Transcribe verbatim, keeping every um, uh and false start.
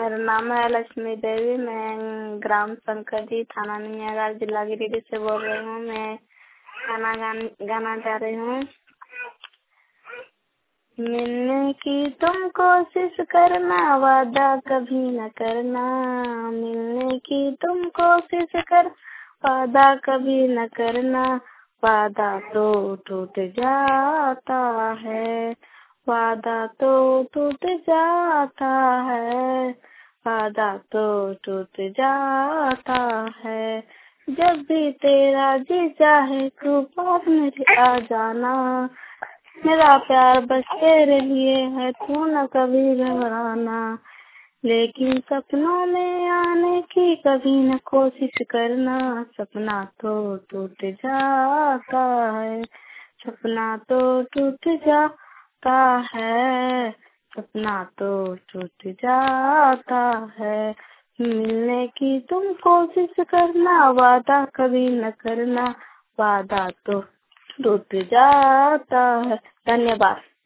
मेरा नाम है लक्ष्मी देवी। मैं ग्राम शंकरजी, थाना निमियागढ़, जिला गिरिडीह से बोल रही हूँ। मैं गाना गान, गाना गा रही हूँ। मिलने की तुम कोशिश करना, वादा कभी न करना। मिलने की तुम कोशिश कर, वादा कभी न करना। वादा तो टूट जाता है, वादा तो टूट जाता है, वादा तो टूट जाता है। जब भी तेरा जी चाहे तू पास मेरे आ जाना। मेरा प्यार बस तेरे लिए है, तू न कभी घबराना। लेकिन सपनों में आने की कभी न कोशिश करना। सपना तो टूट जाता है, सपना तो टूट जाता है, सपना तो टूट जाता है। मिलने की तुम कोशिश करना, वादा कभी न करना। वादा तो टूट जाता है। धन्यवाद।